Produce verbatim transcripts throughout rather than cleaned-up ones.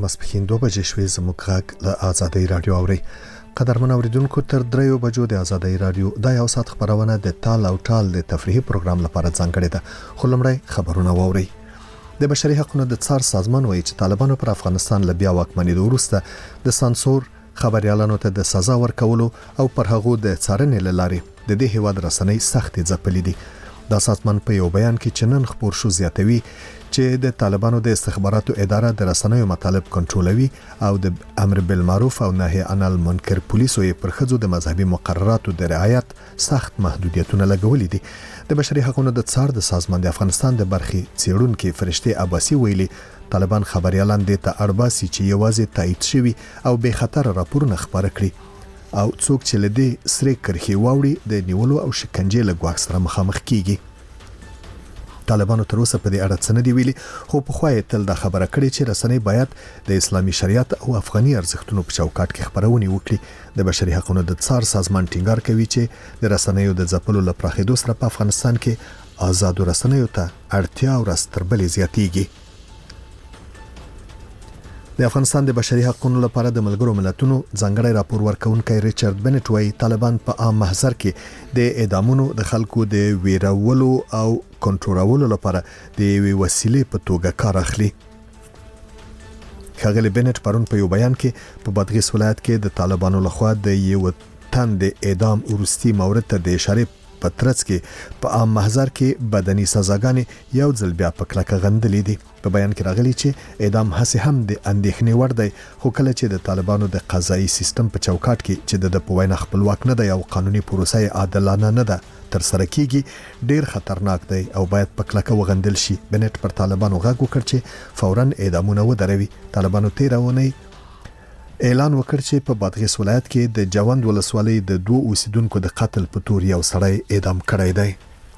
ماسپښین دوه بجې شوې. زموږ غږ له آزادۍ رادیو اوري. قدرمن اوریدونکو تر دریو بجو د آزادۍ رادیو د یو ساعت خبرونه د تال او ټال د تفریحي پروګرام لپاره ځانګړې ده. خو لومړی خبرونه واوري. د بشري حقوقو د څار سازمان وایي چې طالبانو پر افغانستان له بیا واکمنېدو وروسته د سانسور خبريالانو ته د سزا ورکولو او پر هغو د څارنې له لارې د دې هیواد رسنۍ سختې ځپلې دي. دا سازمان په یو بیان کې چې نن خبر شو زیاتوي چې د طالبانو د استخباراتو اداره د رسنیو مطالب کنټرولوي او د امر بالمعروف او نهي عن المنکر پولیسو یې پر خځو د مذهبي مقرراتو د رعایت سخت محدودیتونه لګولې دي. د بشري حقوقو د څار د سازمان د افغانستان د برخي څېړونکو فرشته عباسي ویلي طالبان خبريالان د ته ارباسي چې یوازې تایید شوی او به خطر راپورونه خبره کړي او څوک چې لدی سری کرخي واوړي د نیولو او شکنجې له ګواښ سره مخامخ کیږي. طالبانو تر اوسه په دې اړه څه نه دی ویلي، خو په خوای تل دا خبره کړې چې رسنۍ باید د اسلامي شریعت او افغاني ارزښتونو په چوکاټ کې خبرونه وکړي. د بشري حقوقو د څار سازمان ټینګار کوي چې د رسنیو د ځپلو لپاره خېدو سره په افغانستان کې آزاد رسنیو ته اړتیا او راستربلې زیاتېږي. د افغانستان د بشري حقوقو لپاره د ملګرو ملتونو ځانګړی راپور ورکونکي ریچارډ بنټ وايي طالبان په عام محضر کې د اعدامونو د خلکو د ویرولو او کنټرولولو لپاره د یوې وسیلې په توګه کار اخلي. ښاغلي بنټ پرون په یو بیان کې په بادغیس ولایت کې د طالبانو لخوا د یو تن د اعدام ورستي مورد ته د اشاره په ترڅ کې په عام محضر کې بدني سزاګانې یو ځل بیا په کلکه غندلې دي. په بیان کې راغلي چې اعدام هڅه هم د اندېښنې وړ دی، خو کله چې د طالبانو د قضایي سیستم په چوکاټ کې چې د په وینا خپلواک نه دی او قانوني پروسه عادلانه نه ده تر سره کیږي ډیر خطرناک دی او باید په کلکه وغندل شي. بنټ پر طالبانو غږ وکړ چې فوراً اعدامونه ودروي. طالبانو تیرونه اعلان وکړ چې په بادغیس ولایت کې د جوند ولسوالۍ د دوه اوسیدونکو د قتل په تور یو سړی اعدام کړی دی.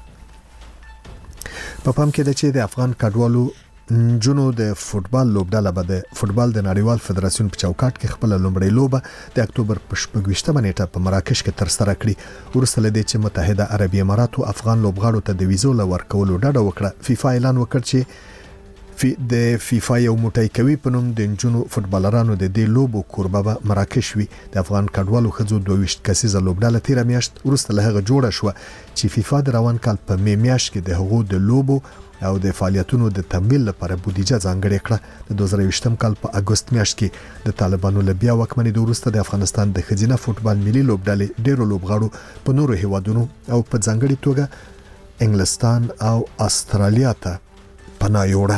په پام کې ده چې د افغان کډوالو جنو د فوتبال لوبډاله به د فوتبال د نړیوال فدراسیون په چوکاټ کې خپل لومړی لوبه د اکتوبر په شپږویشتمه نیټه په مراکش کې تر سره کړي. وروسته له دې چې متحده عربي اماراتو افغان لوبغاړو ته د ویزو لورکولو ډاډه وکړه، فیفا اعلان وکړ چې فی د فیفا یو موټی کوي په نوم د جنو فوتبالرانو د دې لوبو کوربه به مراکش وي. د افغان کډوالو خځو دوه ویشت کسیزه لوبډاله تیر میاشت وروسته له هغه جوړه شو چې فیفا د روان کال په می میاشت کې د هغو د لوبو او د فعالیتونو د تمویل لپاره بودیجه ځانګړې کړه. د دوه زره یوویشتم کال په اگست میاشت کې د طالبانو له بیا واکمنېدو وروسته د افغانستان د ښځینه فوتبال ملي لوبډلې ډیرو لوبغاړو په نورو هیوادونو او په ځانګړي توګه انګلستان او استرالیا ته پناه یوړه.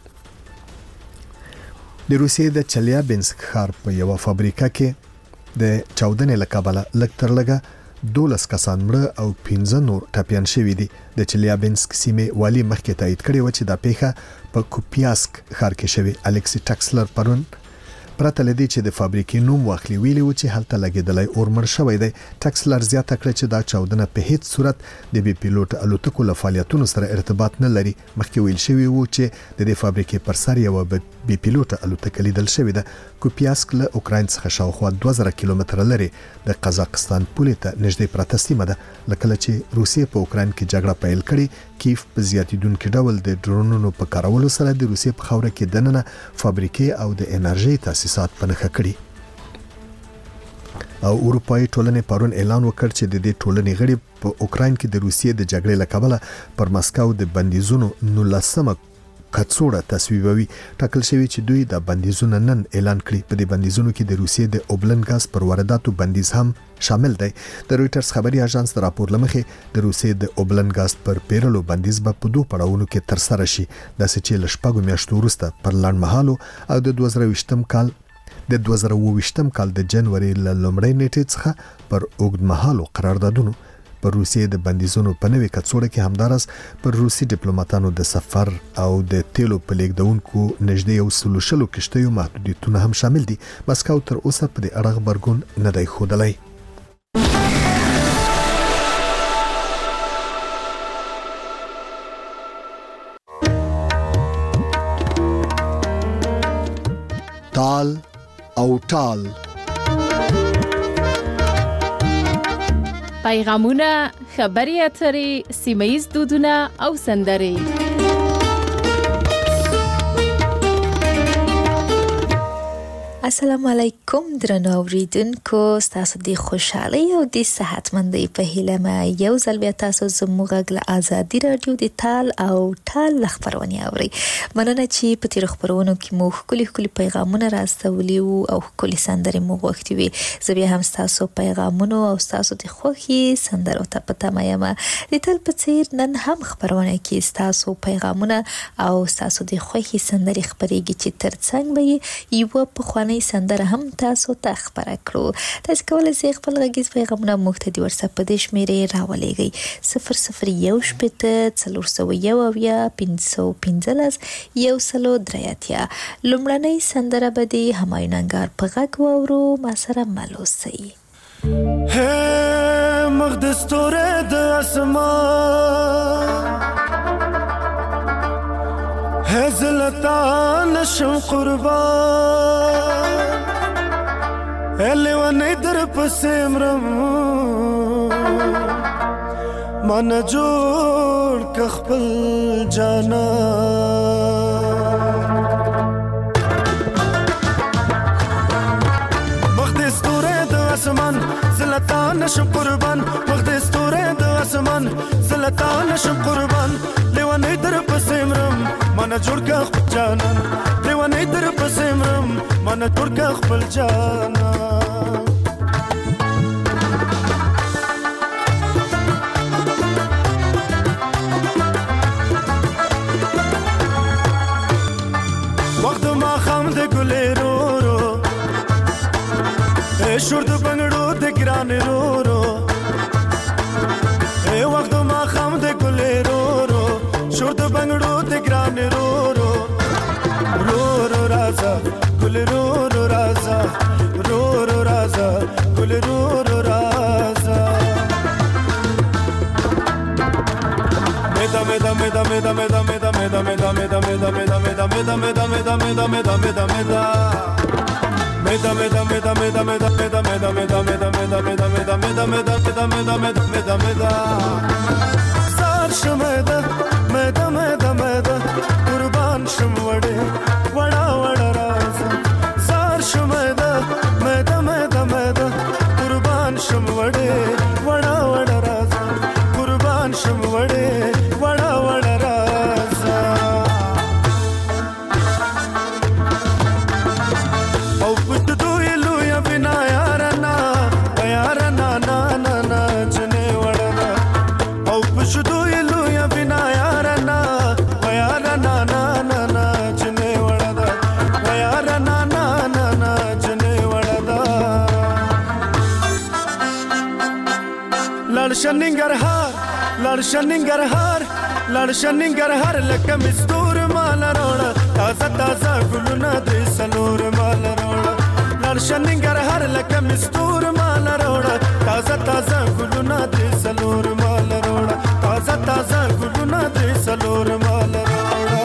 د روسیې د چلیابینسک ښار په یو فابریکه کې د چاودنې لکابله لږ تر لږه دولس کسان مړه او پنځه نور ټپیان شوي دي. د چلیابینسک سیمې والی مخکې تایید کړی و چې دا پیښه په کوپیاسک ښار کې شوی. الکسی ټکسلر پرون پرته لدی چې د فابریکې نوم واخلي ویلي و چې هلته لګیدلای اور مړ شوی دی. ټکسلر زیاته کړ چې دا چاودنه په هیڅ صورت د بي پیلوټ الوتکو له فعالیتونو سره ارتباط نه لري. مخکې ویل شوی و چې د دې فابریکې پر سر یو بي پیلوټ الوتکه لیدل شوی ده. کوپیاسک له اوکراین څخه شاوخوا دوه زره کیلومتره لري د قزاقستان پولې ته نږدې پراته سیمه ده. لکه چې روسیې په اوکراین کې جګړه پیل کړي، کیف په زیاتیدونکو ډول د ډرونونو په کارولو سره د روسیې په خاوره کې دننه فابریکې او د انرژي تاسیسات پنهخه کړي. او اروپאי ټولنې پرون اعلان وکړ چې د دې ټولنې غړي په اوکراین کې د روسیې د جګړې لکابله پر مسکو د بندیزونو نولسمه کڅوړه تصویبوي. ټاکل شوی چې دوی د بندیزونو نن اعلان کړي. په دې بندیزونو کې د روسیې د اوبلن غاز پر وارداتو بندیز هم شامل دی. د رويټرز خبري اژانس د راپور لمخې د روسیې د اوبلن غاز پر پیرلو بندیز به په دوه پړاوونو کې تر سره شي. د سچې لشپږو میاشتو وروسته پر لړمحالو او د دوه زره ویشتم کال د دوه زره ویشتم کال د جنوري ل لومړۍ نیټې څخه پر اوږدمهالو قراردادونو پر روسیې د بندیزونو په نوې کڅوړه کې همدارس پر روسي ډیپلوماټانو د سفر او د تیلو په لیږدونکو نږدې یو سلو شلو کشتیو محدودیتونه هم شامل دي. مسکو تر اوسه په دې اړه خبرګون نه دی ښودلی. تال او ټال پیغامونه، خبري اترې، سیمه‌ییز دودونه او سندرې. السلام علیکم درنو اوریدونکو، تاسو د خوشحالي او د صحتمندۍ په هیله ما یو ځل بیا تاسو زموږ غږ آزادي رادیو د تال او ټال خبرونه اوري. مننه چې په تیر خبرونو کې مو خولي خولي پیغامونه راستولي او خولي سندرې مو غوښتي وي. زه بیا هم تاسو پیغامونو او تاسو د خوخي سندرو ته پته مایم. د تل په څیر نن هم خبرونه کې تاسو پیغامونه او تاسو د خوخي سندرې خبرېږي چې ترڅنګ به یو په خواني سندره هم تاسو ته خبره کړو. تاسو کولای شئ خپل غږیز پیغامونه موږ ته د واتس اپ په دې شمیرې راولېږئ صفر صفر یو شپږ څلور سوه یو اویا پنځه سوه پنځلس یو سلو درې اتیا. لومړنۍ سندره به د همایون انګار په غږ واورو. ما سره مل اوسئ. هې مخ د ستوري د اسمان هزلتا نشم قربان الیوانی در پسیمرم من جوړ کخپل جانا مخ د ستوري د اسمان زلتا نشم قربان مخ د ستوري د اسمان زلتا نشم قربان لیوانی در پسیمرم من جوړ کا خپل جانان دیوانه در پسمرم من جوړ کا خپل جانان وخت ما خام د ګلې رو رو اے شور د بنگړو د ګران رو رو اے وخت ما خام د ګلې رو رو شور د بنگړو د ګران رو رو رو رو رازا گل رو رو رازا رو رو رازا گل رو رو رازا مدا مدا مدا مدا مدا مدا مدا مدا مدا مدا مدا مدا مدا مدا مدا مدا مدا مدا meda meda meda meda meda meda meda meda meda meda meda meda meda meda meda meda meda meda sar shmeda meda meda meda qurban shmwade wada wada raza sar shmeda meda meda meda qurban shmwade wada wada raza qurban shmwade wada wada raza شننګرهار لړ شننګرهار لړ شننګرهار لکه مستور مال روړه تازه تازه ګلونه د سلور مال روړه لړ شننګرهار لکه مستور مال روړه تازه تازه ګلونه د سلور مال روړه تازه تازه ګلونه د سلور مال روړه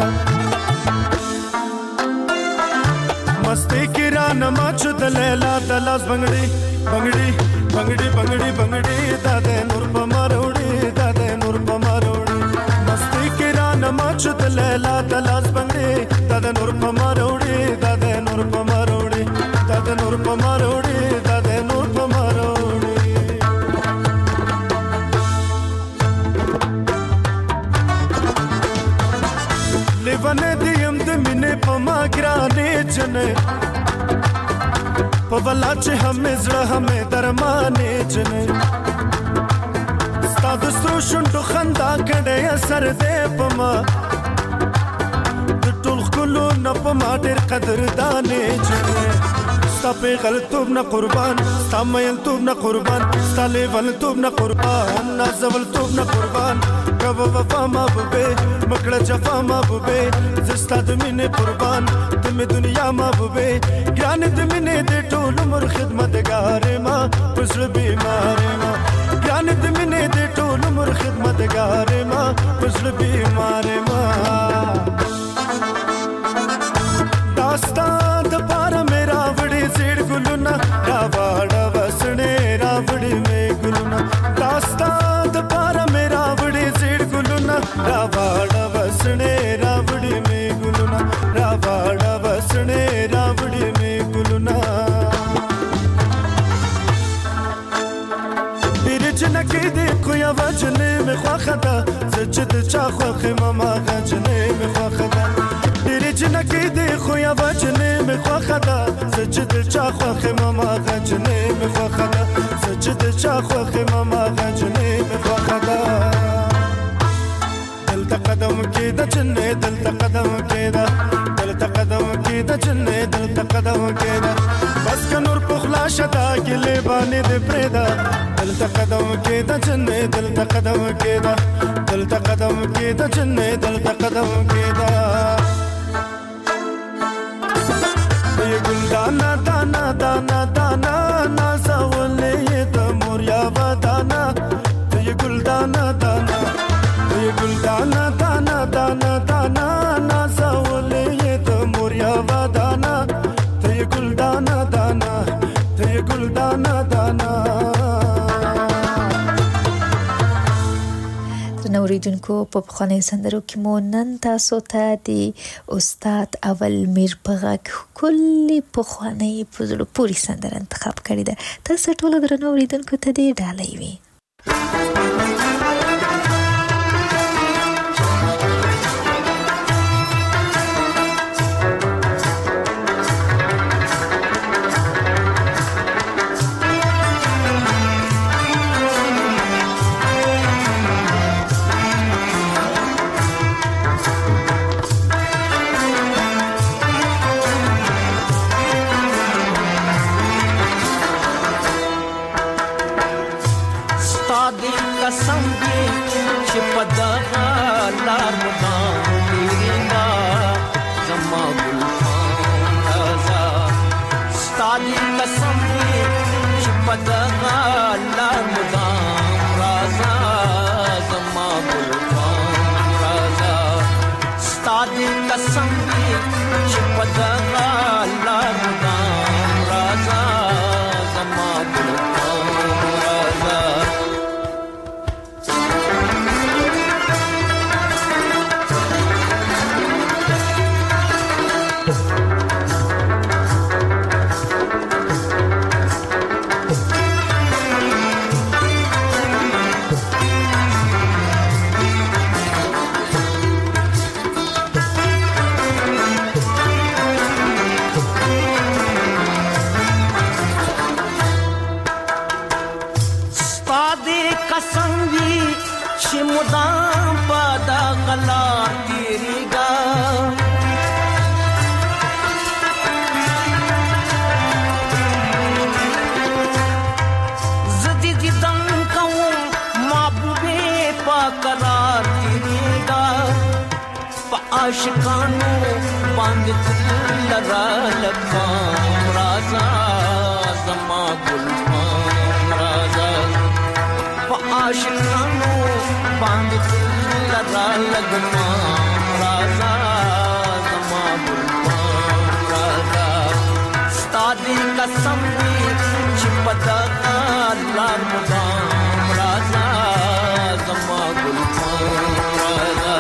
مستی کران ماچ د لیلا د لاس بنگړي بنگړي بنگړي بنگړي بنگړي داده نور په ماروړي داده نور په ماروړي مستی کران ماچ د لیلا د لاس بنگړي داده نور په ماروړي داده نور په ماروړي داده نور په ماروړي داده نور په ماروړي لیوانه دیم د مینه په ما ګرانې جنې په بلا چې همې زړه همې درمانې جنې ستا د سترو شونډو خندا کړی اثر دی په ما د ټول ښکلو نه په ما ډېر قدردانې جنې ستا پیغلتوب نه قربان ستا میلتوب نه قربان ستا لیونتوب نه قربان نازولتوب نه قربان کبه وفا محبوبې مکړه جفا محبوبې زه ستا د مینې قربان د مې دنیا محبوبې ګرانې د مینې د ټول عمر خدمتګارې ما په زړه بیمارې ما ګرانې د مینې د ټول عمر خدمتګارې ما په زړه بیمارې ما داستا د پاره مې راوړې زیړ ګلونه راواړه وسړې راوړې مې ګلونه داستا د پاره مې راوړې زیړ ګلونه راواړه وسړې راوړې مې ګلونه راواړه وسړې راوړې مې ګلونه دی خو یا وجنې مې خوښه ده زه چې د چا خوښ یم هماغه جنې مې خوښه ده ډېرې جنکې دی خو یا وجنې مې خوښه ده زه چې د چا خوښ یم هماغه جنې مې خوښه ده زه چې د چا خوښ یم هماغه جنې مې خوښه ده دلته قدم کېده جنې دلته قدم کېده دلته قدم کېده جنې دلته قدم کېده بس که نور پخلا شده ګلې باندې دې پرېږده دلته قدم کېده جنې دلته قدم کېده دلته قدم کېده جنې دلته قدم کېده یې ګل دانا دانا دانا دانا نازولې یې د مور یوه دانا یې ګل دانا دانا یې ګل دانا دانا دانا دانا نازولې یې د مور یوه دانا ته یې ګل دانا دانا ته یې ګل دانا دانا نوریدونکو په پخواني سندرو کې مو نن تاسو ته د استاد اول میر په غږ کلی پخواني په زړه پورې سندره انتخاب کړې ده. تاسو ټول درنو اوریدونکو ته دې ډالۍ وي. आशिकानो बांध लगा लखाम राजा जमा गुलफाम राजा आशिकानो बांध लगा लगमाम राजा जमा गुलफाम राजा स्तादी कसम छिपदा लाल मुदाम राजा जमा गुलफाम राजा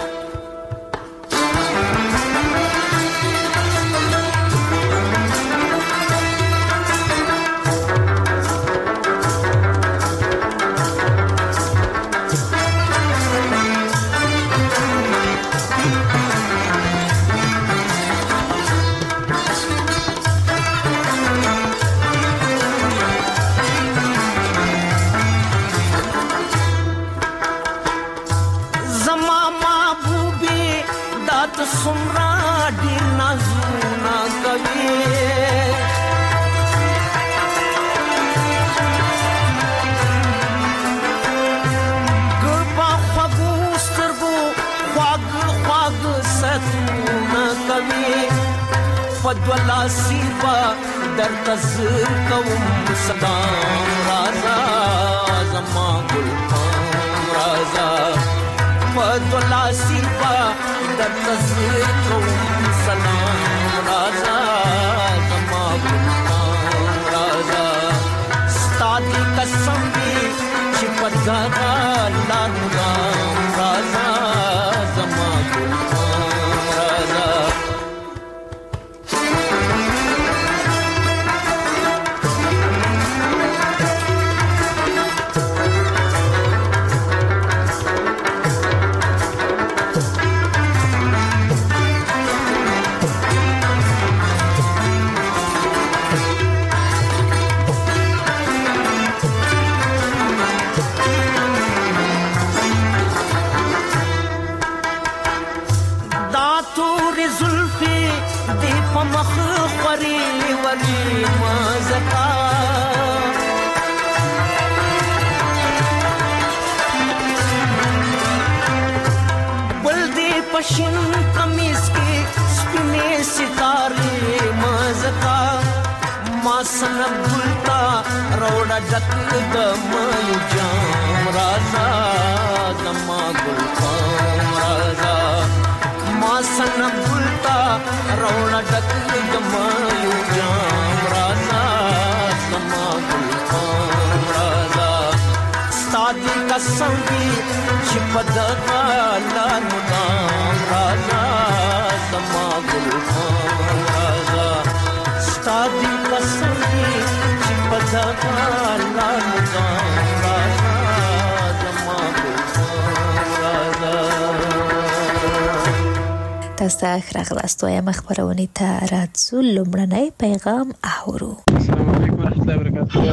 फद्वला सिवा दर तज़र कौम सदाम राजा जमा गुलफाम राजा फद्वला सिवा दर तज़र कौम सदाम राजा जमा गुलफाम राजा स्तादी कसम भी छिपदा लाल राजा जमा गुलफाम राजा وری وری مزتا بلدی پشن قمیص کی سپینے ستارے مزتا ما سنب گلتا روڑا ڈک دمایو جام رازا دما گل خام رازا ما سنب گلتا روڑا ڈک دمایو جام رازا دما گل خام رازا ستادی قسم دی چپدگا لان مدام رازا دما گل خام رازا ستادی قسم دی چپدگا لان مدام رازا دما گل خام رازا. تاسو ته ښه راغلاست وایم خپرونې ته راځو. لومړنی پیغام اورو. السلام علیکم ورحمۃ اللہ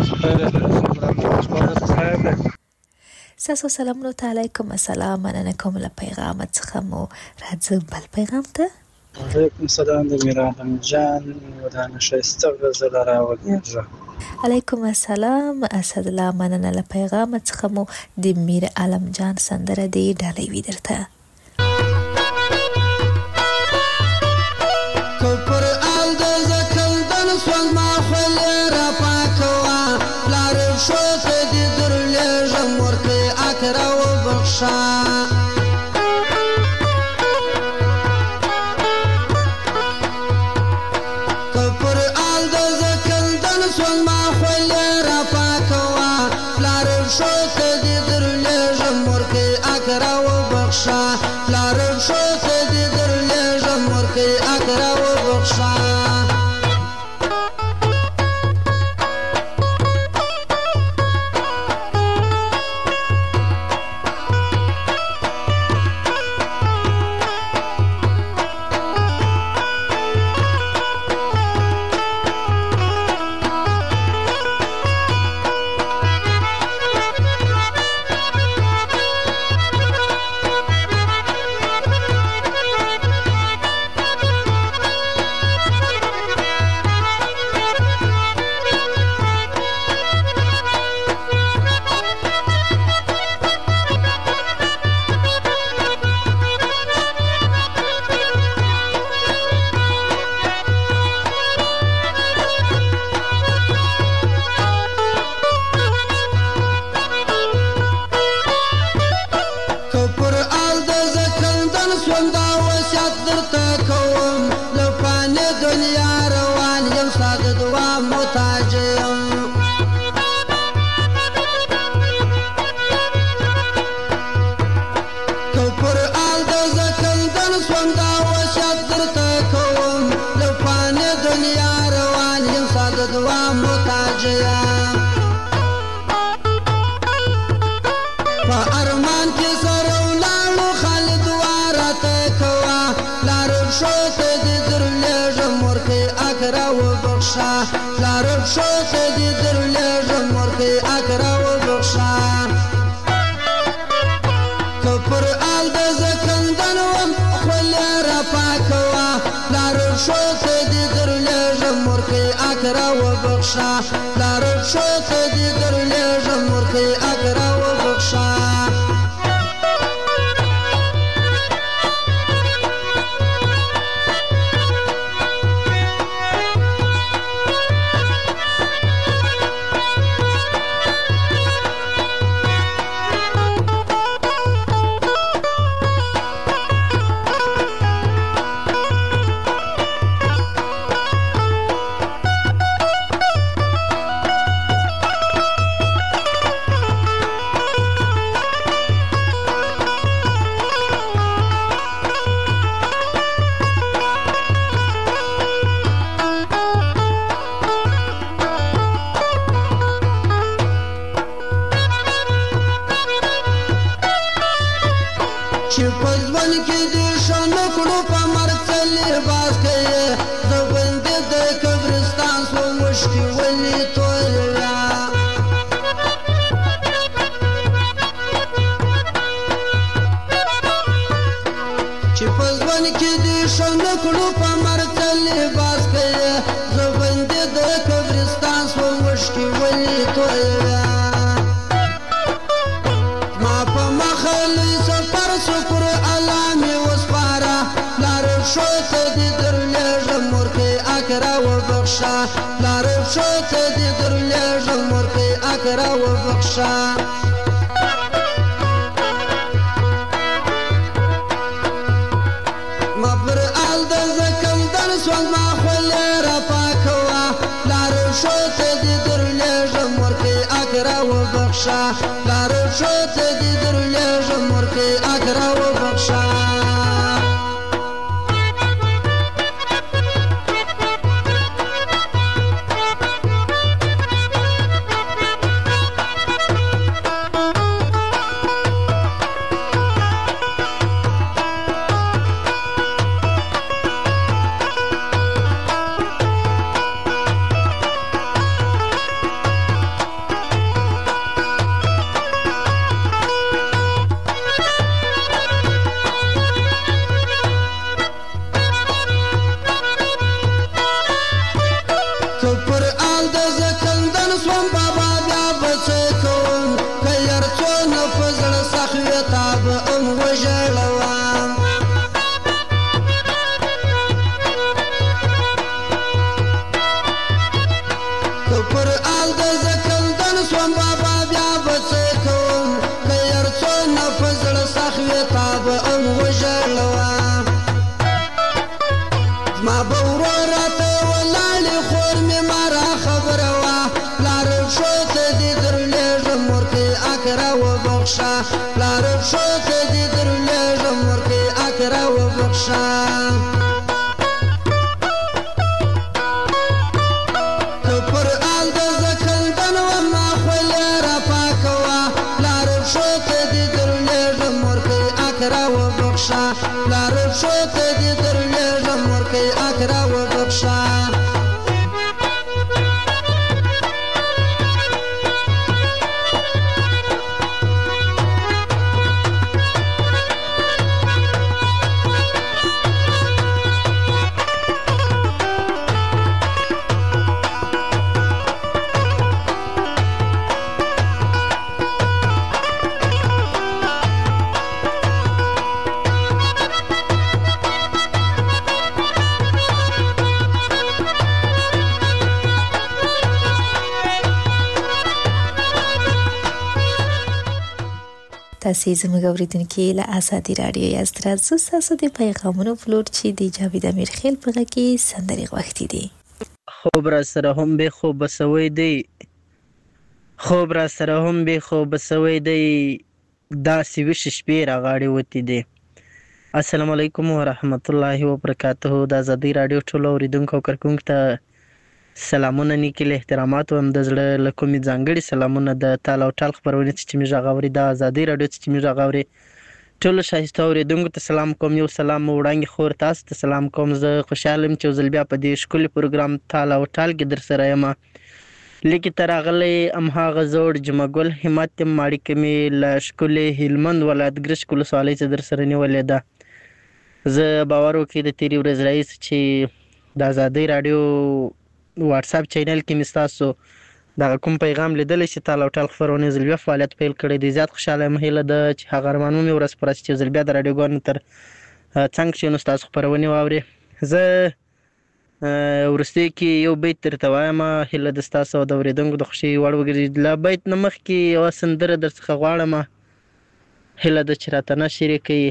وبرکاتہ. ستاسو سلامونه تعالی علیکم السلام. مننه کوم له پیغام څخه مو راځو بل پیغام ته. علیکم السلام د میرعالم جان ودانه شایسته غزل راوړي. علیکم السلام اسد الله. مننه له پیغام څخه مو د میر عالم جان سندره دی ډالۍ وی درته. کفر آل د زکل دن سوال ما خول را پاکوا لار شوت دی درلی جمور که اکرا و بخشا کفر آل د زکل دن سوال ما خول را پاکوا لار شوت دی درلی جمور که اکرا و بخشا لار شوت دی درلی جمور که اکرا و بخشا لارب شوت دی درلی جمور که اکرا و بخشا کپر آل د زکندن وم خلی را پاکوا لارب شوت دی درلی جمور که اکرا و بخشا لارب شوت دی درلی جمور که اکرا و بخشا چې په ځوان کې دې شنه کړو په مرکل لباس کې شو ته دې درلېږم ورکې اکره وبخښه پلار شو ته دې درلېږم ورکې اکره وبخښه ما پر آل د زکندن سوال ما خولې را پاکوه پلار شو ته دې درلېږم ورکې اکره وبخښه پلار شو ته دې درلېږم ورکې اکره وبخښه پلار شو ته دې درلېږم ورکې اکره وبخښه که پر آل د زکندن وم ما خولې را پاکوه پلار شو ته دې درلېږم ورکې اکره وبخښه پلار شو ته دې درلېږم ورکې اکره وبخښه تاسې زموږ اورېدونکي له ازادي راډیو یاست. راځو ستاسو د پیغامونو پلور چې د جاوید امیرخیل په غږ کې سندرې غوښتي دي. خوب را سره هم بې خوبه سوی دی خوب را سره هم بې خوبه سوی دی داسې ویښې شپې راغاړې وتې دي. السلام علیکم ورحمت الله وبرکاته. د ازادي راډیو ټولو اورېدونکو او کارکوونکو ته سلامونه، نیکې له احترامات وایم. د زړه له کومې ځانګړي سلامونه د تال او ټال خپرونې څه چې مې غږ اوري، د ازادي راډیو څه چې مې غږ اوري، ټولو ښایسته اورېدونکو ته سلام کوم. یو سلام وړاندې خور تاسو ته سلام کوم. زه خوشحاله یم چې یو ځل بیا په دې ښکلي پروګرام تال او ټال کې در سره یم. لیکې ته راغلی هماغه زوړ جمعګل همت یم. اړیکه مې له ښکلي هلمند ولایت ګرشک ولسوالۍ څخه در سره نیولې ده. زه باور وکړئ د تېرې ورځې راهیسې چې د ازادۍ راډیو واټساپ چینل کې مې ستاسو دغه کوم پیغام لیدلی چې تال او ټال خپرونې یو ځل بیا فعالیت پیل کړی دی. زیات خوشحاله یم. هیله ده چې هغه ارمانونه مې ورځ په ورځ چې یو ځل بیا د راډیوګانو تر څنګ کښېنو ستاسو خپرونې واورې. زه وروستیو کې یو بیت درته وایم، هیله ده ستاسو او د اورېدونکو د خوښۍ وړ وګرځي. له بیت نه مخکې یوه سندره در څخه غواړم، هیله ده چې راته نشر یې کوي.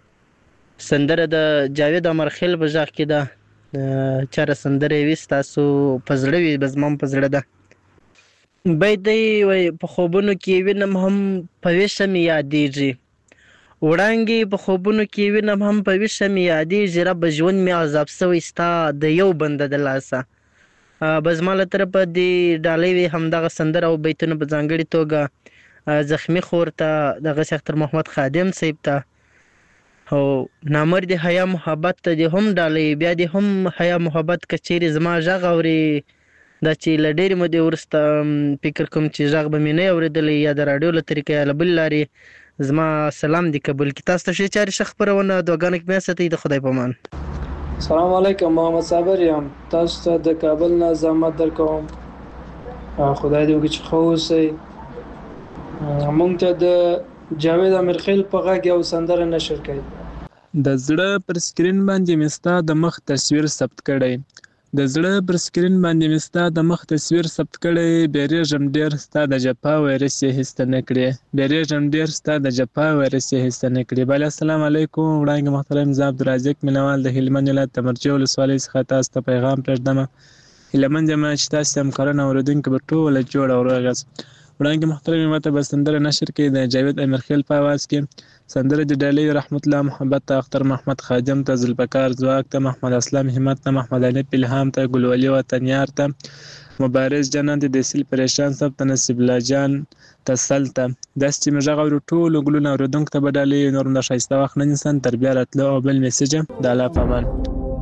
سندره د جاوید امیرخیل په غږ کې ده. چېرې سندره یې وي ستاسو په زړه وي، به زما هم په زړه ده. بیت دی وایي په خوبونو کې وینم هم په ویښه مې یادېږي، وړانګې په خوبونو کې وینم هم په ویښه مې یادېږي، رب ژوند مې عذاب شوی ستا د یو بنده د لاسه. به زما له طرفه دې ډالۍ وي همدغه سندره او بیتونه په ځانګړې توګه زخمي خور ته، دغسې اختر محمد خادم صاحب ته، او نامرد حیا محبت ته دې هم ډالۍ، بیا دې هم حیا محبت که چیرې زما غږ اوري، دا چې له ډېرې مودې وروسته فکر کوم چې غږ به مې نه وي اورېدلی، یا د راډیو له طریقې یا له بلې لارې، زما سلام دې قبول کړي. تاسو ته ښې چارې ښه خپرونه دعاګانو کې مې ساتئ. د خدای په امان. السلام علیکم، محمد صابر یم. تاسو ته د کابل نه زحمت در کوم. خدای دې وکړي چې ښه اوسئ. مونږ ته د جاوید امیرخیل په غږ یو سندره نشر کړئ. د زړه پر سکرین باندې مې ستا د مخ تصویر ثبت کړی د زړه پر سکرین باندې مې ستا د مخ تصویر ثبت کړی بیریږم ډېر ستا د جفا ویرس یې هېڅ نه کړې بیریږم ډېر ستا د جفا ویرس یې هېڅ نه کړې. بله السلام علیکم. وړاندې محترم زه عبدالرازق مینوال د هلمند ولایت د مرجع ولسوالۍ څخه تاسو ته پیغام پرېږدم. هیله مند یم چې تاسو همکاران او اورېدونکي به ټوله جوړ او روغ یاست. وړاندې محترم ماته به سندره نشر کړي د جاوید امیرخیل په اواز کې. سندره د ډالۍ رحمت الله محبت ته، اختر محمد خادم ته، ذوالفقار ځواک ته، محمد اسلام همت ته، محمد علي الهام ته، ګلولي وطنیار ته، مبارز جنان ته، دیسیل پریشان صاحب ته، نصیب الله جان تسل ته. داسې چې موږ غږ اورو ټولو ګلونو اورېدونکو ته به ډالۍ. نور هم د ښایسته وخت نه نیسم تر بیا راتلو او بل میسیج د الله په امان.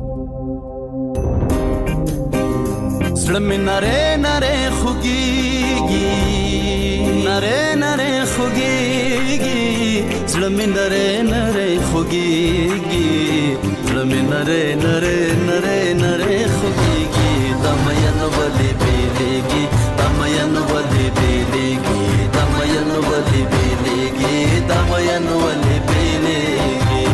زړه مې نری نری خوږېږي نری نری خوږېږي زړه مې نری نری خوږېږي زړه مې نری نری نری نری خوږېږي دا مین ولې بېلېږي دا مین ولې بېلېږي دا مین ولې بېلېږي دا مین ولې بېلېږي.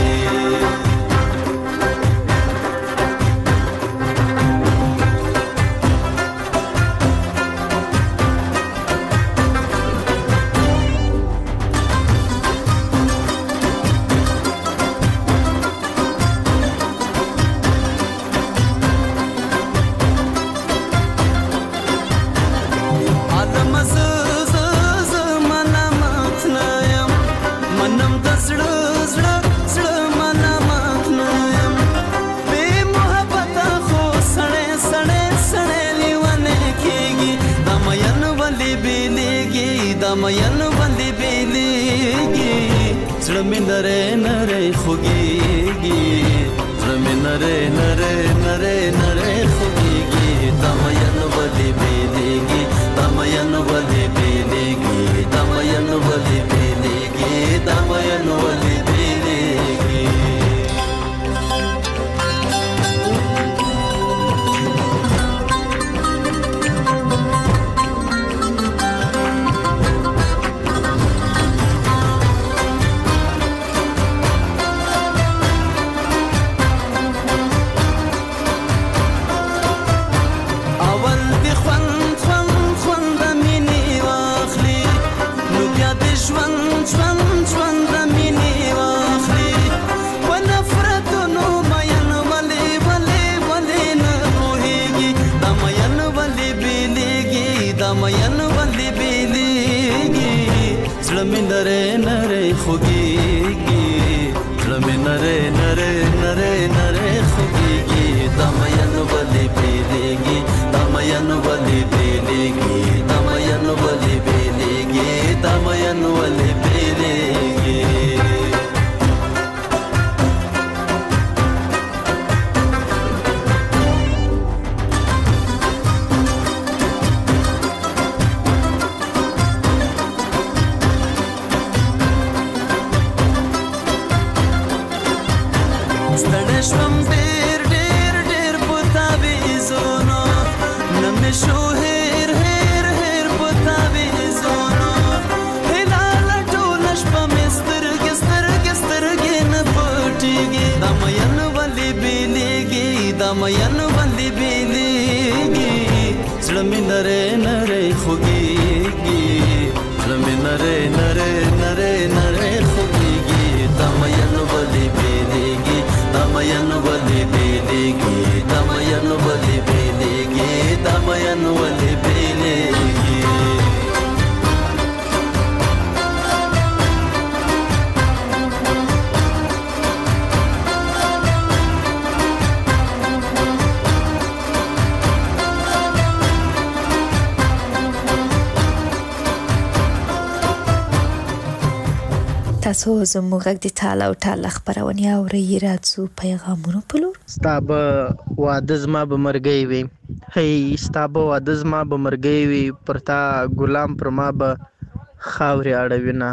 مین باندې بیلېږي زړه مې نری نری خوږېږي زړه مې نری نری نری نری خوږېږي دا مین ولې بیلېږي دا مین ولې بیلېږي دا مین ولې بیلېږي دا مین ولې بیلېږي. تاسو زموږ غږ د ټال او ټال خبرونه اورئ. راځو پیغامونو په لور. ستا به واده زما به مرګی وي، هی ستا به واده زما به مرګی وي، پر تا ګلام پر ما به خاورې اړوینه،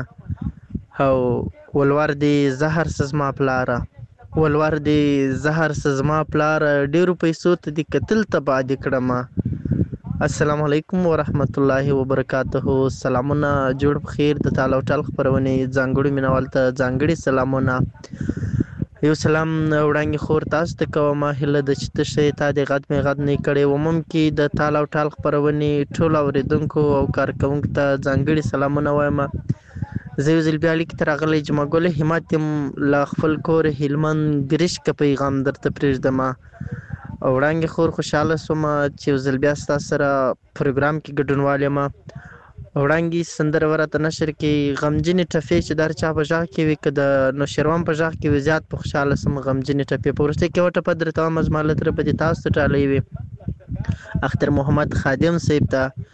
او ولور دې زهر سزما پلاره ولور دې زهر سزما پلاره ډیرو پیسو ته دې قتل تبا دې کړمه. السلام علیکم ورحمت الله وبرکاته. سلامونه جوړ بخیر. د ټال او ټال خبرونه ځانګړي مینوال ته ځانګړي سلامونه. یو سلام وړاندې خور تاسو ته کوم هله د چې تشه تا د غد مې غد نه کړي ومم کې د تال او ټال خبرونې ټول اوریدونکو او کارکونکو ته ځانګړي سلامونه وایم. زه یو ځل بیا لیک ته راغلی جمعه ګل همت یم له خپل کور هلمند ګرشک پیغام درته پرېږدم. او وړاندې خور خوشحاله شوم چې یو ځل بیا ستاسو سره پروګرام کې ګډونوال یم. وړاندې سندره ورته نشر کې غمجنې ټپې چې در چا په غږ کې وي که د نوشیروان په غږ کې وي زیات په خوشحاله شم. غمجنې ټپې په وروستۍ کې یوه ټپه درته وایم زما له طرفه دې تاسو ته ډالۍ وي اختر محمد خادم صاحب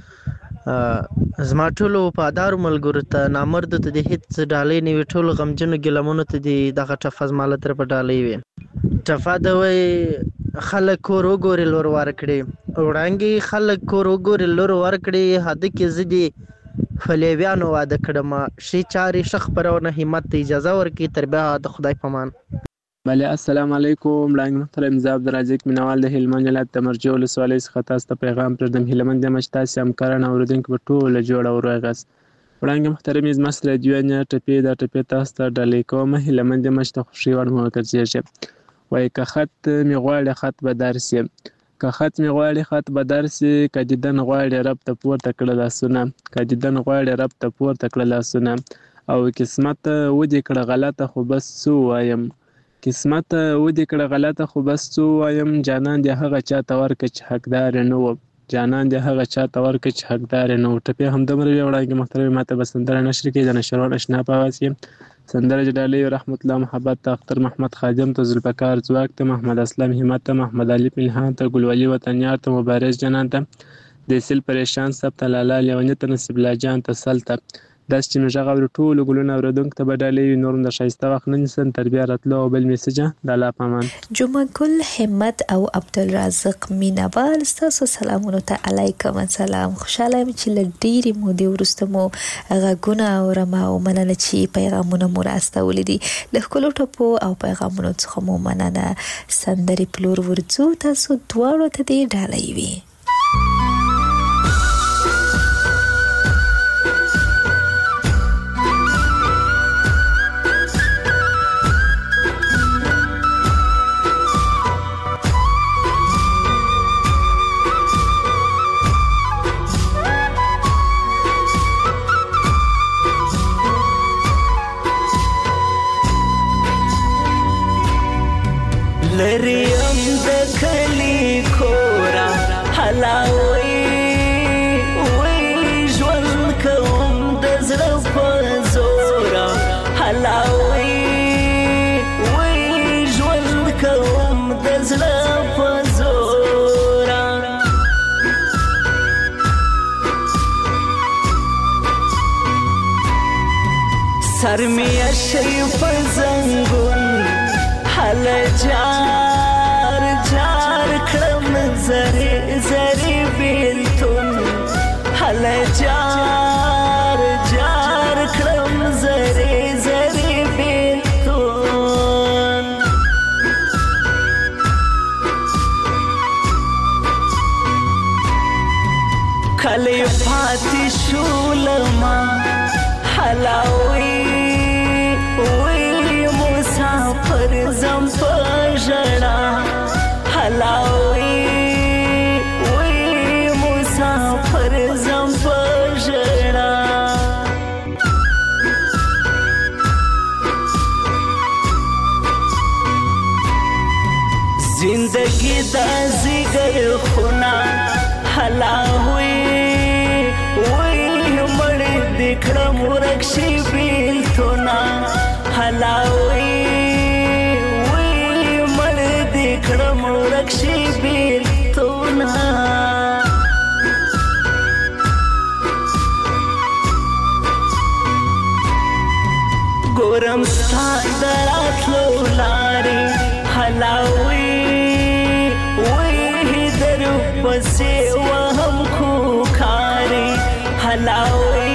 ته زما ټولو وفادارو ملګرو ته نامردو ته دې هېڅ ډالۍ نه وي ټولو غمجنو ګیلمونو ته دې دغه ټپه زما له طرفه ډالۍ وي. ټپه ده وایي خلک کور وګورې لور ورکړي وړاندې خلک کور وګورې لور ورکړي هده کې زه دې فلیویانو واده کړم ښې چارې ښه خپرونه همت ته اجازه ورکړي تر بیا د خدای په امان. بله السلام علیکم وړاندې محترم زه عبدالرزاق مینوال د هلمند ولایت د مرجع ولسوالۍ څخه تاسو ته پیغام پرېږدم. هلمند یم چې تاسې همکاران اورېدونکي به ټوله جوړه ور وغاست. وړاندې محترم زما سره دوه ټپې دا ټپې تاسو ته ډالۍ کوم. هلمند یم چې د خوښۍ وړ مو وګرځېږي. وایي که خط مې غواړي خط به درسي که خط مې غواړي خط به درسي که دیدن غواړي رب ته پورته کړه لاسونه که دیدن غواړي رب ته پورته کړه لاسونه او قسمت ودې کړه غلطه خو بس څه ووایم قسمت ودې کړه غلطه خو بس څه ووایم جانان دې هغه چا ته ورکړه چې حقدار نه و جانان دې هغه چا ته ورکړه چې حقدار نه و. ټپې همدومره وي. وړاندې محترم ما ته به سندره نشر کړي د نشروان اشنا په اواز کې سندره چې ډالۍ رحمت الله محبت ته اختر محمد خادم ته ذوالفقار ځواک ته محمد اسلم همت ته محمد علي پنهان ته ګلولي وطنیار ته مبارز جنان ته د سیل پریشان سب ته لالا لیوني ته نصیب الله جان ته سل ته داسې چې مې غږ اوري ټولو ګلونه اورېدونکو ته به ډالۍ وي. نور هم د ښایسته وخت نه نیسم تر بیا راتلو او بل میسجه د الله په امان. جمعه ګل همت او عبدالرازق مینوال ستاسو سلامونو ته علیکم السلام. خوشحاله یم چې له ډېرې مودې وروسته مو غږونه اورم او مننه چې پیغامونه مو راستولي دي. له ښکلو ټپو او پیغامونو څخه مو مننه. سندرې پلور ورځو تاسو دواړو ته دې ډالۍ وي. لریم د کلی کورا حلاوي وی ژوند کوم د زړه په زورا حلاوي وی ژوند کوم د زړه په زورا سر می شریف زنګون حل جار جار کړم زری زری بیلتون حل جار جار کړم زری زری بیلتون کلی پاتې شولما حلاوي مسافر زم پژړا حلاوي وی مسافر زم پژړا زندگی د زیګر خونا حلاوي وی مړ دکړم ورکشي بیلتونا حلاوي وی مړ دکړم ورکشي بیلتونا ګورم ستا دراتلو لارې حلاوي وی درو پسې وهم خو کاري حلاوي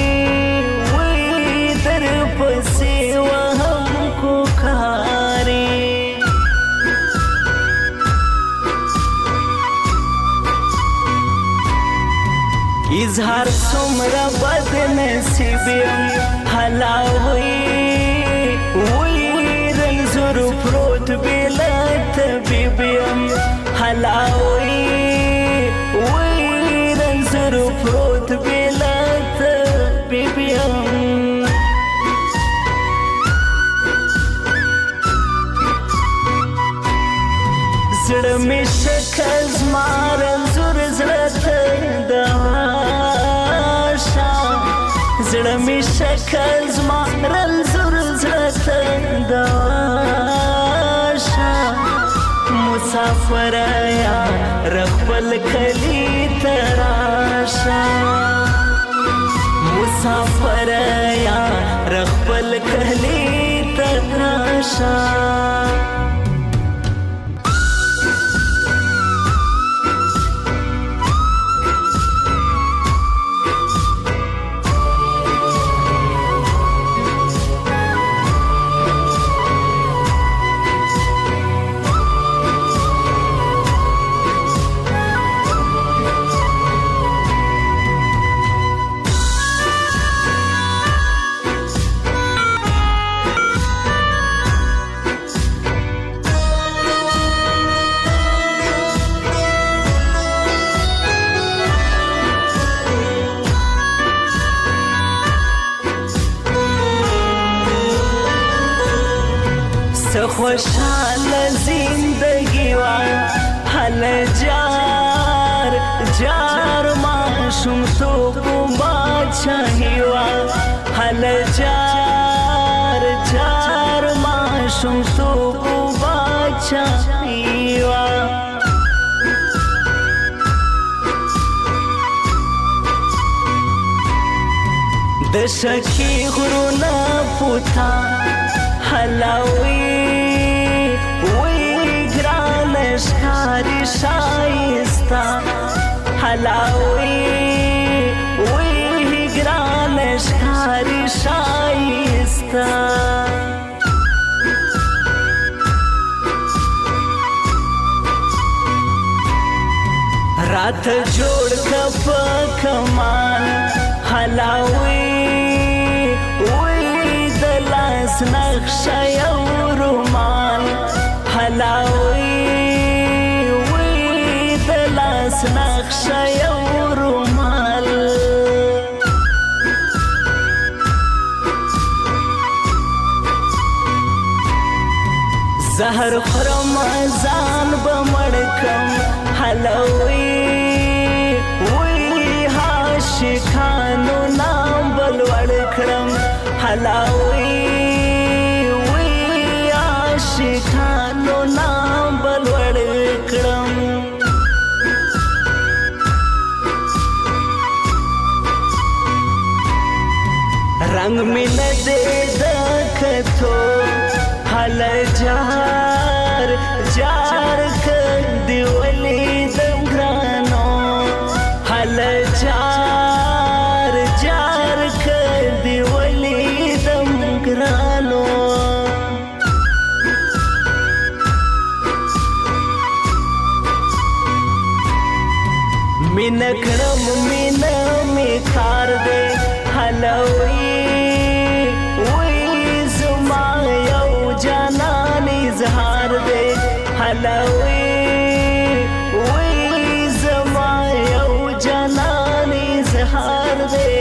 اظهار څومره بد نصیب حلاوي وی رنځور پروت بلا طبيبيم هلاوي وي رنزر پروت بلا طبيبيم زړه می شکل زما رنزور زړه ته داشا زړه می شکل زما رنزور زړه ته داشا مسافر یا رخبل کلی تراشا مسافر یا رخبل کلی تراشا خوشحال زندگی وا حل جار جار معشوم تو کو بادشاہی وا حل جار جار معشوم تو کو بادشاہی وا د شکی غرونا پوتا حلاوی شکاری شایستا حلاوی وی گران شکاری شایستا رات جوړ کپ کمال حلاوی وی دلاس نقش یو رومال حلاوی نقش یو رومال زهر خرم ځان بمړکم حلوي وی عاشقانو نام بل وړکم حلوي وی عاشقانو نام بل وړکم رنگ می ندے دکھتو حل جار جار کر دیولی دنگرانو حل جار جار کر دیولی دنگرانو می نکرم می نمی کار دے حلوی زهار دے حلوی وی زما یو جانانی زهار دے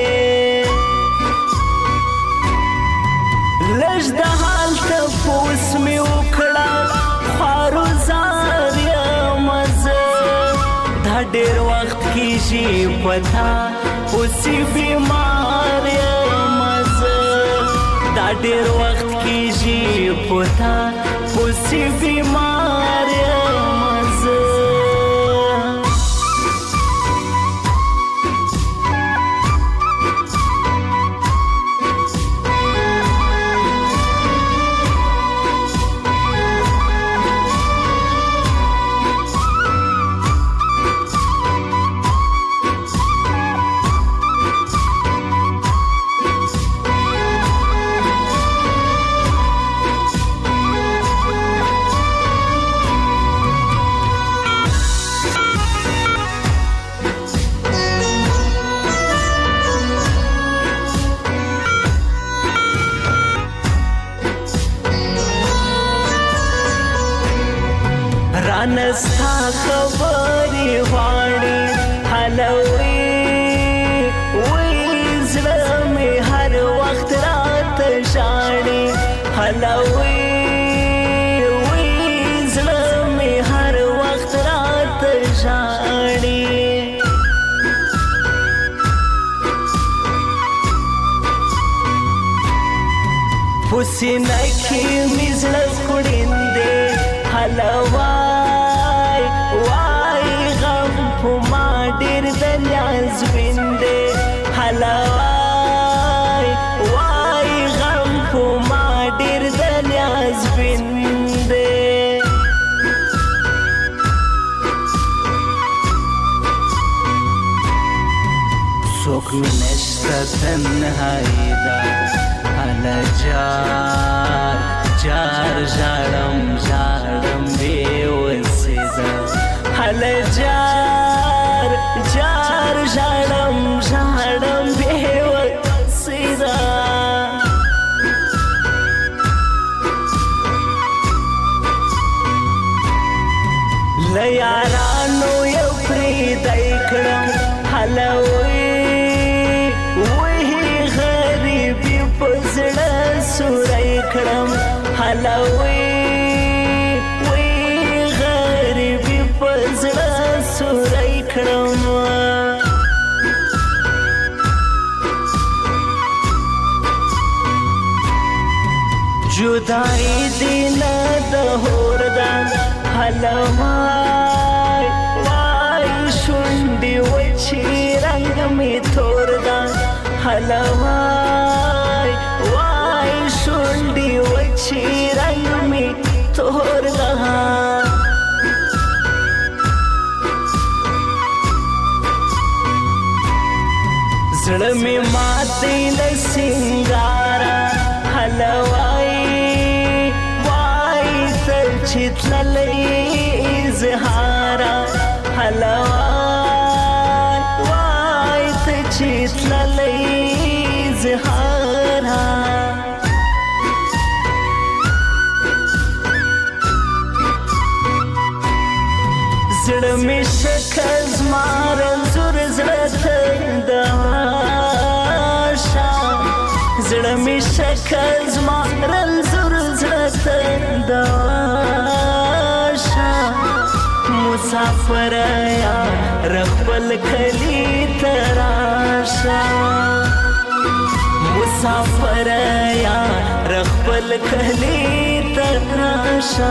لږ د حال تپوس می وکړه خوارو زار یم زه دا ډېر وخت کېږي پتا اوسې بیمار یم زه دا ډېر وخت کېږي پتا اوسې بیمار یم زه جانستا خبرې غواړي حلوي وی زړه مې هر وخت راته ژاړي حلوي وی زړه مې هر وخت راته ژاړي پسینه کې مې زړه خوړیندې حلوای وای غم په ما ډېر د نیاز ویندې حلوای وای غم په ما ډېر د نیاز ویندې څوک مې نشته تنهایي ده هله جار جار ژاړم ژاړم بې وسې ده هله جار جار ژاړم ژاړم بې وسې ده له یارانو یو پرېږدی کړم هله سورای کړم حلوي وی غریبي په زړه سورای کړم جدائی دی نه د هور ده حلوای وای شونډې وچې رنګ مې تور ده حلوای شونډې وچې رنګ مې تور ده زړه مې ماتې له سینګاره حلوای وای تر چې تللی اظهاره حلوای وای تر چې تللی اظهاره زړه مې شکه زما رنځور زړه ته د عاشا زړه مې شکه زما رنځور زړه ته د عاشا مسافر یار خپل کلی ته راشه مسافر یار خپل کلی ته راشه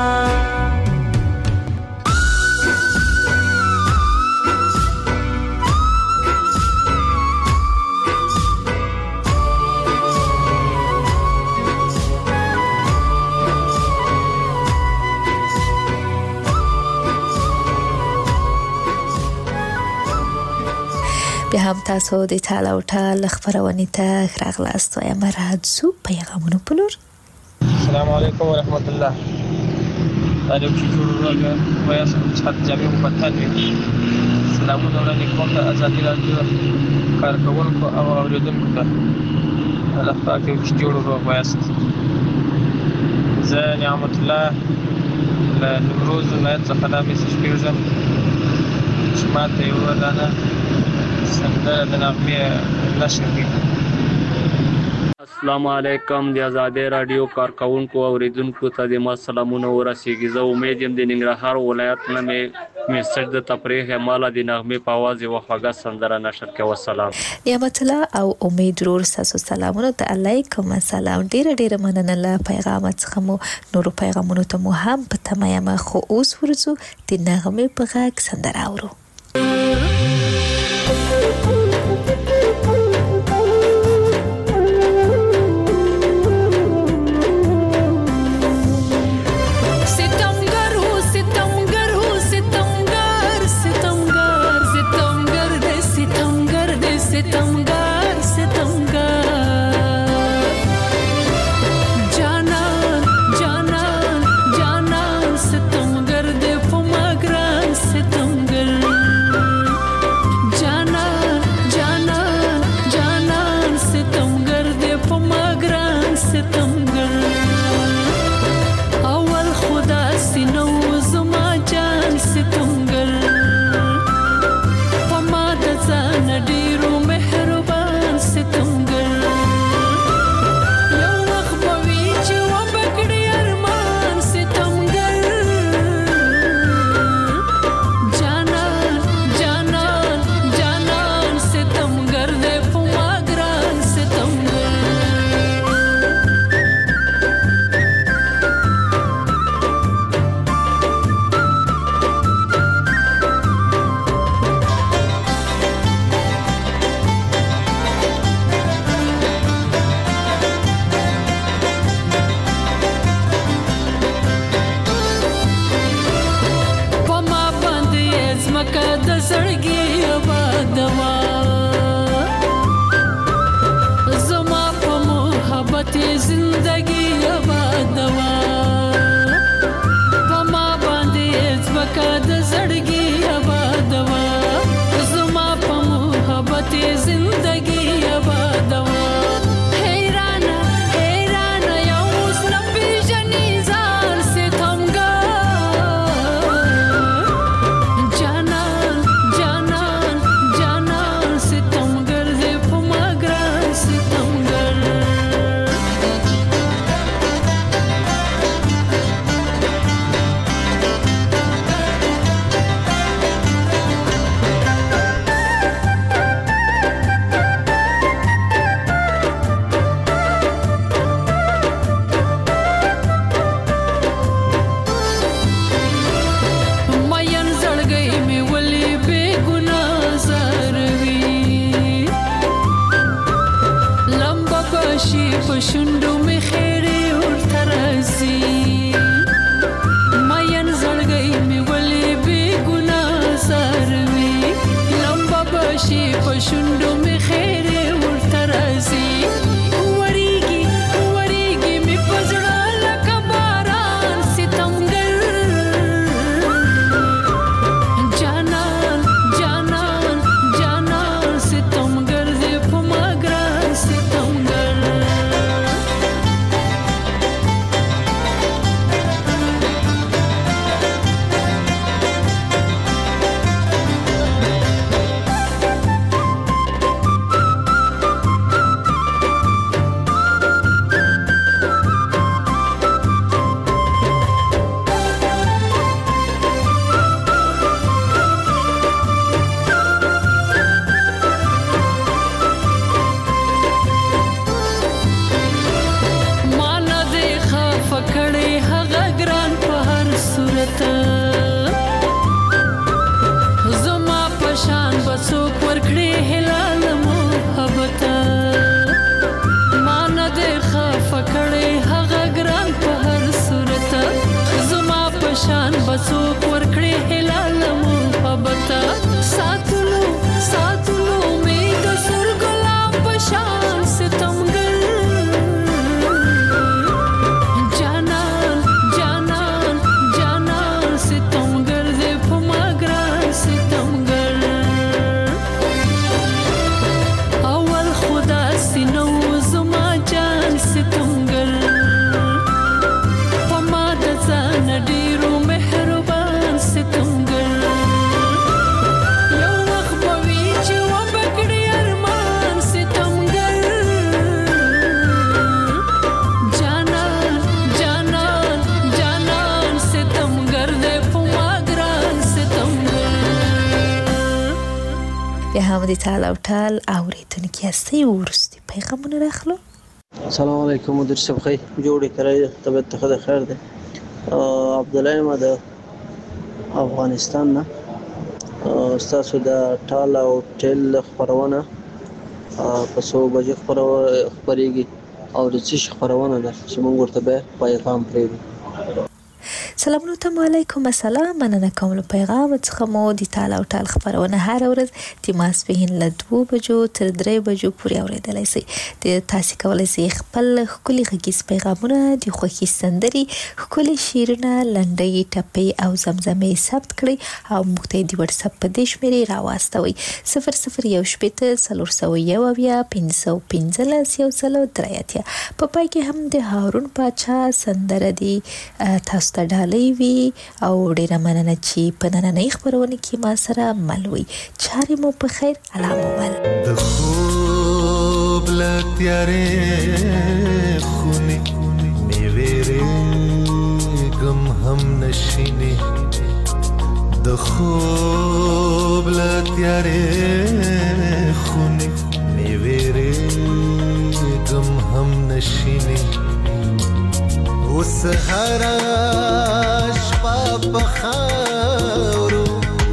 بیا هم تاسو د ټال او ټال خبرونه ته راغلاست وایم راځو پیغامونه په لور السلام علیکم ورحمت الله تعالی چې جوړ راغی ویا صحت جامع مبتل سلامونه ورنه کوم د ازادي راډیو کارکونکو او اوریدونکو ته الله پاک چې جوړ راغی زه نعمت الله له نوروز ولایت څخه د میسج پیژم چې ماته یو ودانه سندره د نغمې نشر کړي. السلام علیکم د آزادۍ رادیو کارکونکو او اوریدونکو ته د ما سلامونه ورسیږي. زه امید یم د ننګرهار ولایت نه مې میسج د تفریح مالا د نغمې په आवाज یو خوږه سندره نشر کړه. والسلام. نعمت الله او امید ورور تاسو سلامونه ته علیکم السلام. ډیر ډیر مننه له پیغام څخه مو نور پیغامونو ته مو هم په تمه ما خو اوس ورځو د نغمې په غږ سندره اورو. ستمگر صورته زما پشان بڅوک ورکړي هلال محبته ما نه دې خفه کړې هغه ګران په هر صورته زما پشان بڅوک ورکړي هلال محبته ساتلو ساتلو می د سر ګلاب پشان ستمګر جانان جانان جانان ستمګر دې په ما ګران ستمګر اول خدا سينو زما جان ستمګر په ما د ځان ډیرو مهربان ستمګر یو وخت به وي چې وبکړي ارمان ستمګر جانان جانان جانان ستمګر دې په ما ګران ستمګر بیا هم د تال او ټال اوریدونکي هستي ورستي پیغامونه راخلو. السلام علیکم مدیر صاحب خی جوړې کړی طبیعت ته خدای خیر دی. عبد الله ما د افغانستان نه تاسو د ټال او ټل خبرونه په څو بجې خبرېږي او د څه خبرونه ده چې موږ ورته به پیغام پرېږدو. سلامونه تم علیکم السلام مننه کوم له پیغام څخه مو د تال او ټال خبرونه هر ورځ د ماسپښین له دوه بجو تر درې بجو پورې اورېدلی شئ. د تاسو کولی شئ خپل ښکلي غږیز پیغامونه د خوښي سندرې ښکلي شعرونه لنډۍ ټپې او زمزمې ثبت کړئ او موږ ته یې د وټساپ په دې شمېرې راواستوئ صفر صفر یو شپېته څلور سوه یو اویا پنځه سوه پنځلس یو سل او درې اتیا. په پای کې هم د هارون پاچا سندره دي تاسو ته ډالۍ وي او ډېره مننه چې په نننۍ خپرونه کې ما سره مل وئ. چارې مو په خیر الله مو مل. د خوب له تیارې خونې مې وېرېږم هم نشینې د خوب له تیارې خونې مې وېرېږم هم نشینې اوس هره شپه په خاورو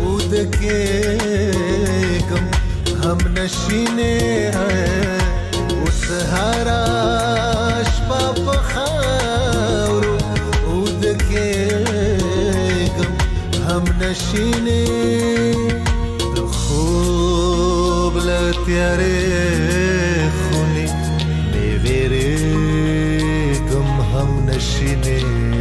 ودکېږم هم نشینې اوس هره شپه په خاورو ودکېږم هم نشینې د خوب له تیارې خونې مې وېرېږم هم نشینې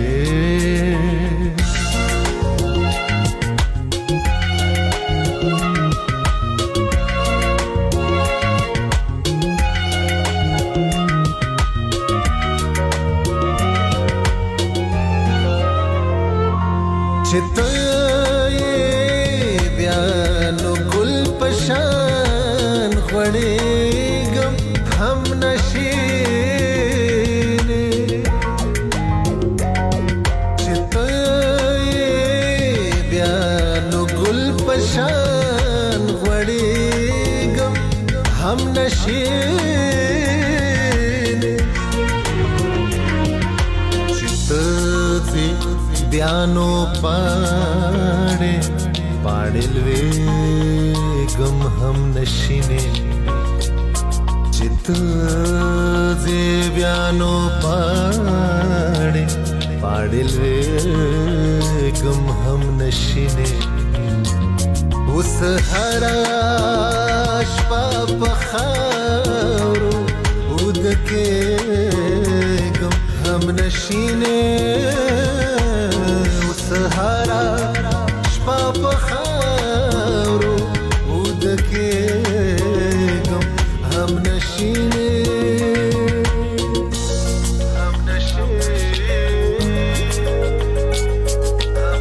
چې ته یې بیا نو ګل په شان غوړېږم هم نشینې چې ته یې بیا نو ګل په شان غوړېږم هم نشینې چې ته بیانو پاڑے پاڑے لویگم هم نشینے چت زی بیانو پاڑے پاڑے لویگم هم نشینے اس هرا شپا پخارو ودکیگم هم نشینے سهارا شپا په خاورو ودکېږم هم نشینې هم نشینې هم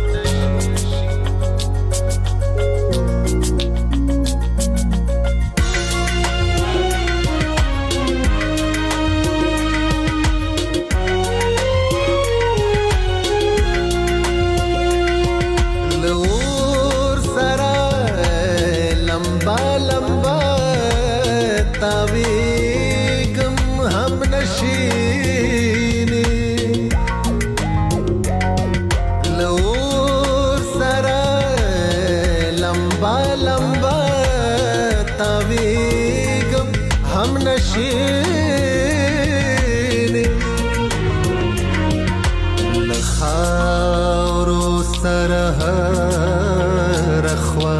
سره هر خوا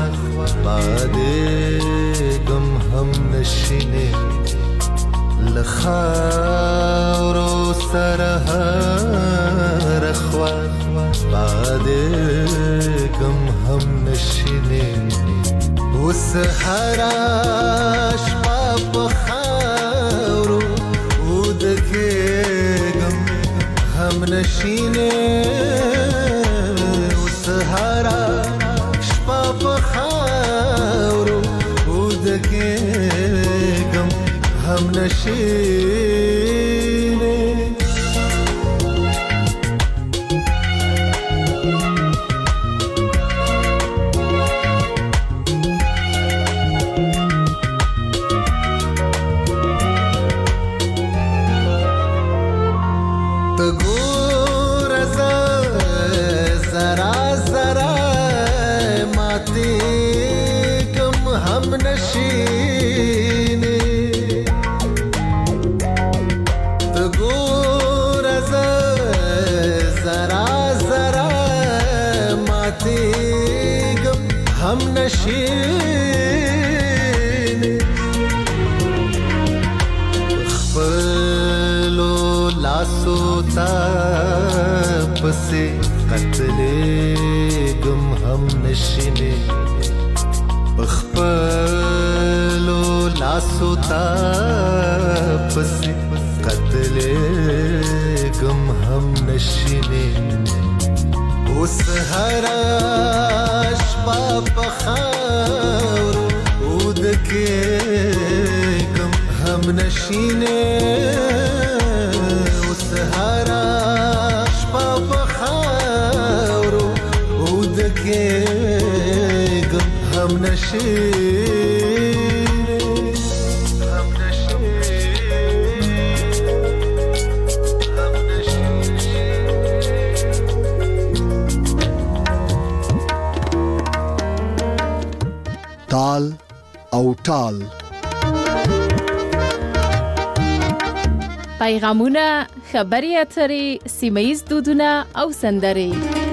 بادېږم هم نشینې لخاورو سره هر خوا بادېږم هم نشینې اوس هره شپه په خاورو ودکېږم هم نشینې اوس هره شپه په خاورو ودکېږم هم نشینې پسې قتلېږم هم نشینې پخپلو لاسو ته پسې قتلېږم هم نشینې اوس هره شپه په خاورو ودکېږم هم نشینې اوس هره ودکېږم هم نشینې هم نشینې هم نشینې تال او ټال پیغامونه، خبري اترې، سیمه ییز دودونه او سندرې